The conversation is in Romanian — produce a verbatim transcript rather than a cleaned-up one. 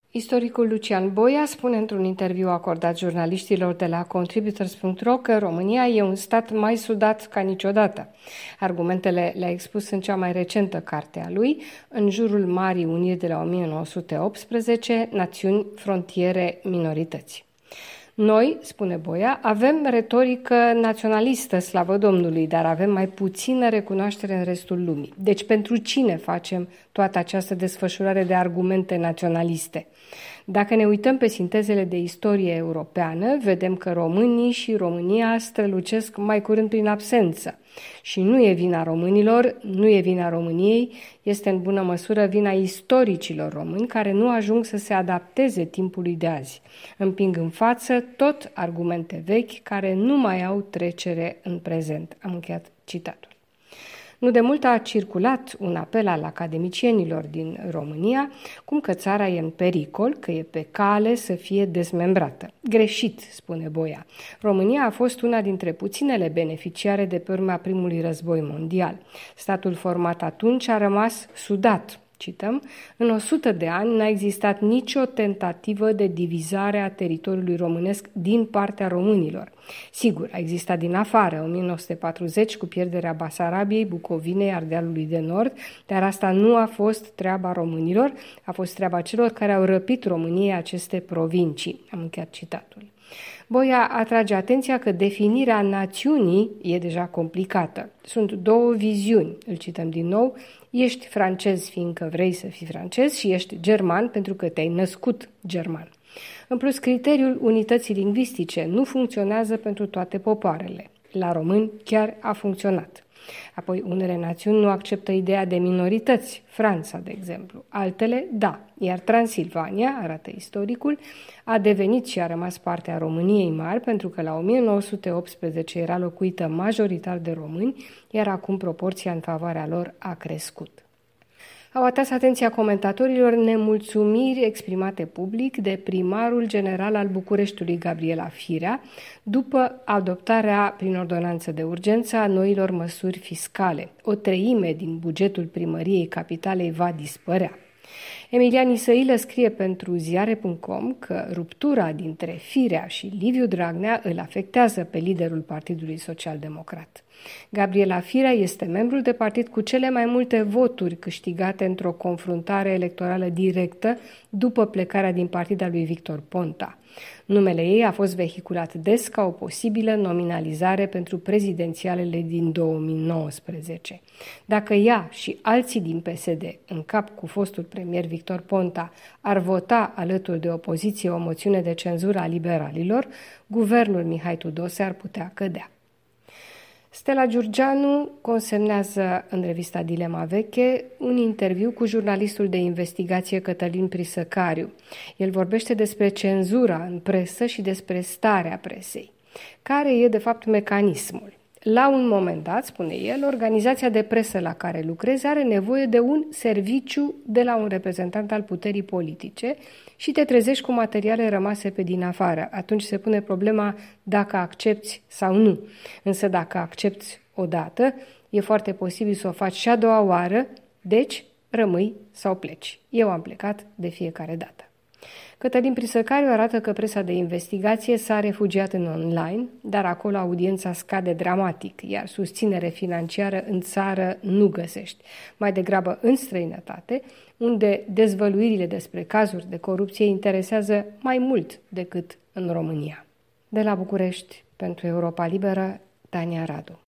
Istoricul Lucian Boia spune într-un interviu acordat jurnaliștilor de la Contributors punct ro că România e un stat mai sudat ca niciodată. Argumentele le-a expus în cea mai recentă carte a lui, În jurul Marii Uniri de la o mie nouă sute optsprezece, Națiuni, frontiere, minorități. Noi, spune Boia, avem retorică naționalistă, slavă Domnului, dar avem mai puțină recunoaștere în restul lumii. Deci pentru cine facem toată această desfășurare de argumente naționaliste? Dacă ne uităm pe sintezele de istorie europeană, vedem că românii și România strălucesc mai curând prin absență. Și nu e vina românilor, nu e vina României, este în bună măsură vina istoricilor români care nu ajung să se adapteze timpului de azi. Împing în față tot argumente vechi care nu mai au trecere în prezent. Am încheiat citatul. Nu de mult a circulat un apel al academicienilor din România, cum că țara e în pericol, că e pe cale să fie dezmembrată. Greșit, spune Boia. România a fost una dintre puținele beneficiare de pe urma primului război mondial. Statul format atunci a rămas sudat. Cităm, în o sută de ani n-a existat nicio tentativă de divizare a teritoriului românesc din partea românilor. Sigur, a existat din afară, o mie nouă sute patruzeci, cu pierderea Basarabiei, Bucovinei, Ardealului de Nord, dar asta nu a fost treaba românilor, a fost treaba celor care au răpit României aceste provincii. Am încheiat citatul. Boia atrage atenția că definirea națiunii e deja complicată. Sunt două viziuni, îl cităm din nou, ești francez fiindcă vrei să fii francez și ești german pentru că te-ai născut german. În plus, criteriul unității lingvistice nu funcționează pentru toate popoarele. La români chiar a funcționat. Apoi, unele națiuni nu acceptă ideea de minorități, Franța, de exemplu. Altele, da, iar Transilvania, arată istoricul, a devenit și a rămas parte a României mari, pentru că la o mie nouă sute optsprezece era locuită majoritar de români, iar acum proporția în favoarea lor a crescut. Au atras atenția comentatorilor nemulțumiri exprimate public de primarul general al Bucureștiului, Gabriela Firea, după adoptarea prin ordonanță de urgență a noilor măsuri fiscale. O treime din bugetul primăriei capitalei va dispărea. Emilian Isăilă scrie pentru ziare punct com că ruptura dintre Firea și Liviu Dragnea îl afectează pe liderul Partidului Social-Democrat. Gabriela Firea este membrul de partid cu cele mai multe voturi câștigate într-o confruntare electorală directă după plecarea din partida lui Victor Ponta. Numele ei a fost vehiculat des ca o posibilă nominalizare pentru prezidențialele din două mii nouăsprezece. Dacă ea și alții din P S D, în cap cu fostul premier Victor Ponta, ar vota alături de opoziție o moțiune de cenzură a liberalilor, guvernul Mihai Tudose ar putea cădea. Stella Giurgianu consemnează în revista Dilema Veche un interviu cu jurnalistul de investigație Cătălin Prisăcariu. El vorbește despre cenzura în presă și despre starea presei. Care e, de fapt, mecanismul? La un moment dat, spune el, organizația de presă la care lucrezi are nevoie de un serviciu de la un reprezentant al puterii politice și te trezești cu materiale rămase pe din afară. Atunci se pune problema dacă accepți sau nu. Însă dacă accepți odată, e foarte posibil să o faci și a doua oară, deci rămâi sau pleci. Eu am plecat de fiecare dată. Cătălin Prisăcariu arată că presa de investigație s-a refugiat în online, dar acolo audiența scade dramatic, iar susținere financiară în țară nu găsești. Mai degrabă în străinătate, unde dezvăluirile despre cazuri de corupție interesează mai mult decât în România. De la București, pentru Europa Liberă, Tania Radu.